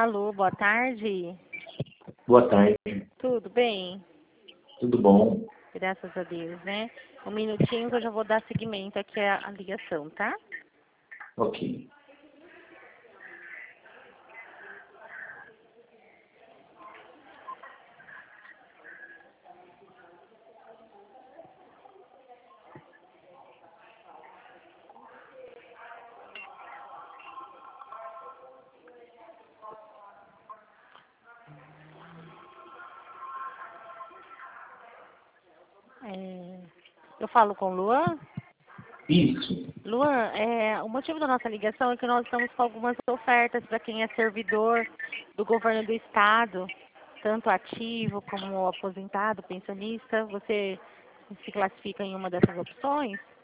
Alô, boa tarde. Boa tarde, Tudo bem? tudo bom? Graças a Deus, né? Um minutinho que eu já vou dar seguimento aqui à ligação, tá? Ok. Eu falo com o Luan. Isso. Luan, o motivo da nossa ligação é que nós estamos com algumas ofertas para quem é servidor do governo do estado, tanto ativo como aposentado, pensionista. Você se classifica em uma dessas opções?